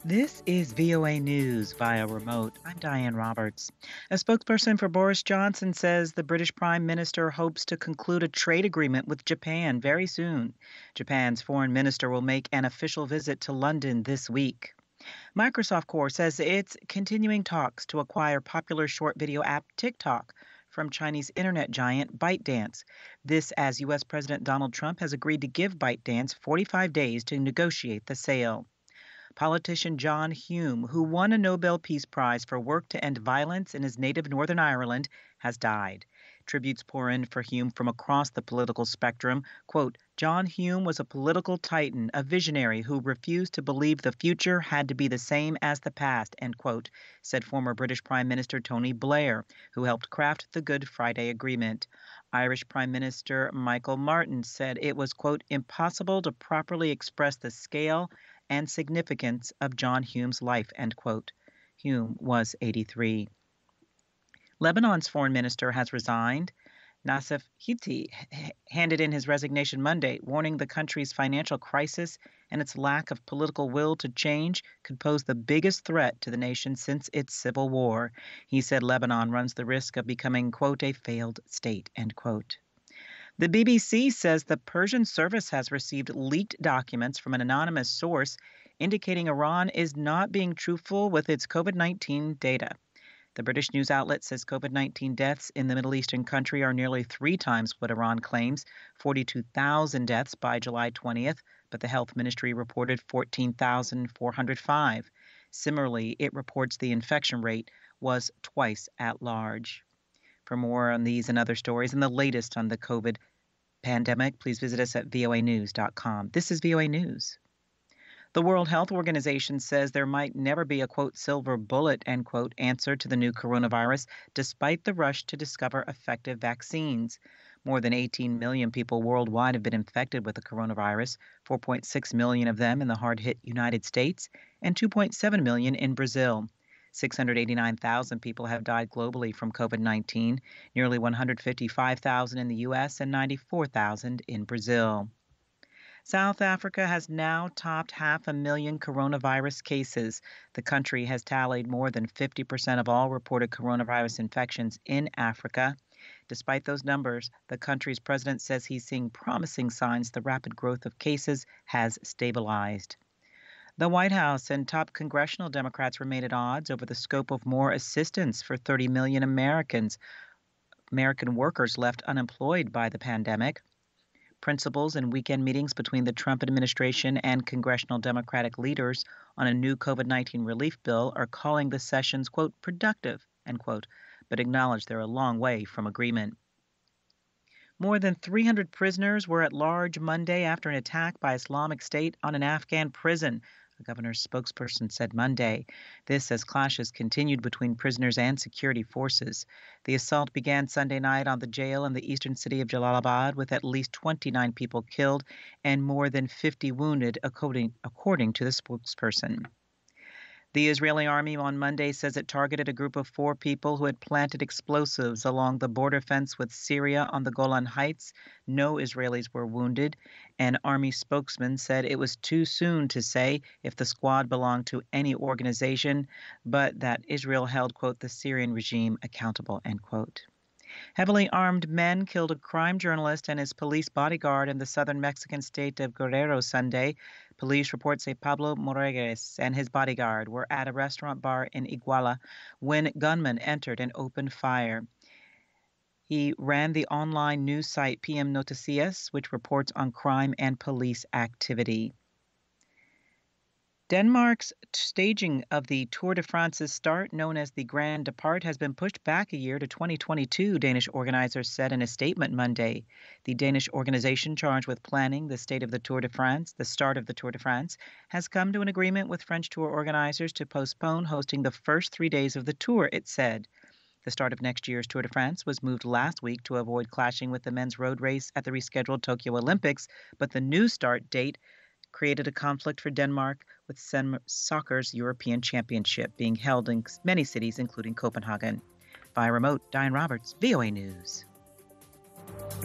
This is VOA News via remote. I'm Diane Roberts. A spokesperson for Boris Johnson says the British Prime Minister hopes to conclude a trade agreement with Japan very soon. Japan's foreign minister will make an official visit to London this week. Microsoft Corp says it's continuing talks to acquire popular short video app TikTok from Chinese internet giant ByteDance. This as U.S. President Donald Trump has agreed to give ByteDance 45 days to negotiate the sale. Politician John Hume, who won a Nobel Peace Prize for work to end violence in his native Northern Ireland, has died. Tributes pour in for Hume from across the political spectrum. Quote, John Hume was a political titan, a visionary who refused to believe the future had to be the same as the past, end quote, said former British Prime Minister Tony Blair, who helped craft the Good Friday Agreement. Irish Prime Minister Michael Martin said it was, quote, impossible to properly express the scale and significance of John Hume's life, end quote. Hume was 83. Lebanon's foreign minister has resigned. Nassef Hiti handed in his resignation Monday, warning the country's financial crisis and its lack of political will to change could pose the biggest threat to the nation since its civil war. He said Lebanon runs the risk of becoming, quote, a failed state, end quote. The BBC says the Persian service has received leaked documents from an anonymous source indicating Iran is not being truthful with its COVID-19 data. The British news outlet says COVID-19 deaths in the Middle Eastern country are nearly 3 times what Iran claims, 42,000 deaths by July 20th, but the health ministry reported 14,405. Similarly, it reports the infection rate was twice at large. For more on these and other stories and the latest on the COVID pandemic, please visit us at voanews.com. This is VOA News. The World Health Organization says there might never be a, quote, silver bullet, end quote, answer to the new coronavirus, despite the rush to discover effective vaccines. More than 18 million people worldwide have been infected with the coronavirus, 4.6 million of them in the hard-hit United States and 2.7 million in Brazil. 689,000 people have died globally from COVID-19, nearly 155,000 in the U.S. and 94,000 in Brazil. South Africa has now topped 500,000 coronavirus cases. The country has tallied more than 50% of all reported coronavirus infections in Africa. Despite those numbers, the country's president says he's seeing promising signs the rapid growth of cases has stabilized. The White House and top congressional Democrats remain at odds over the scope of more assistance for 30 million American workers left unemployed by the pandemic. Principals and weekend meetings between the Trump administration and congressional Democratic leaders on a new COVID-19 relief bill are calling the sessions, quote, productive, end quote, but acknowledge they're a long way from agreement. More than 300 prisoners were at large Monday after an attack by Islamic State on an Afghan prison, a governor's spokesperson said Monday. This as clashes continued between prisoners and security forces. The assault began Sunday night on the jail in the eastern city of Jalalabad, with at least 29 people killed and more than 50 wounded, according to the spokesperson. The Israeli army on Monday says it targeted a group of 4 people who had planted explosives along the border fence with Syria on the Golan Heights. No Israelis were wounded. An army spokesman said it was too soon to say if the squad belonged to any organization, but that Israel held, quote, the Syrian regime accountable, end quote. Heavily armed men killed a crime journalist and his police bodyguard in the southern Mexican state of Guerrero Sunday. Police reports say Pablo Moreguez and his bodyguard were at a restaurant bar in Iguala when gunmen entered and opened fire. He ran the online news site PM Noticias, which reports on crime and police activity. Denmark's staging of the Tour de France's start, known as the Grand Depart, has been pushed back a year to 2022, Danish organizers said in a statement Monday. The Danish organization charged with planning the start of the Tour de France, has come to an agreement with French tour organizers to postpone hosting the first 3 days of the tour, it said. The start of next year's Tour de France was moved last week to avoid clashing with the men's road race at the rescheduled Tokyo Olympics, but the new start date created a conflict for Denmark, with soccer's European Championship being held in many cities, including Copenhagen. Via remote, Diane Roberts, VOA News.